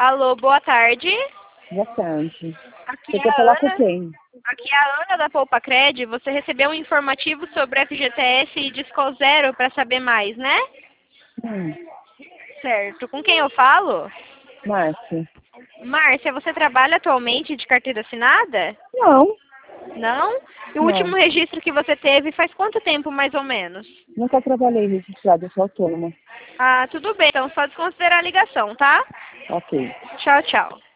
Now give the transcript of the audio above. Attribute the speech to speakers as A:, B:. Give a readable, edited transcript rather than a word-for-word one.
A: Alô, boa tarde.
B: Boa tarde.
A: Aqui
B: Você
A: é
B: quer
A: a
B: falar com
A: Ana.
B: quem?
A: Aqui é a Ana da Poupacred. Você recebeu um informativo sobre FGTS e Disco Zero para saber mais, né?
B: Hum,
A: Certo. Com quem eu falo?
B: Márcia.
A: Márcia, você trabalha atualmente de carteira assinada?
B: Não,
A: Não? E o
B: não.
A: último registro que você teve faz quanto tempo, mais ou menos?
B: Nunca trabalhei registrada, eu sou autônoma.
A: Ah, tudo bem. Então, só desconsiderar a ligação, tá?
B: Ok.
A: Tchau, tchau.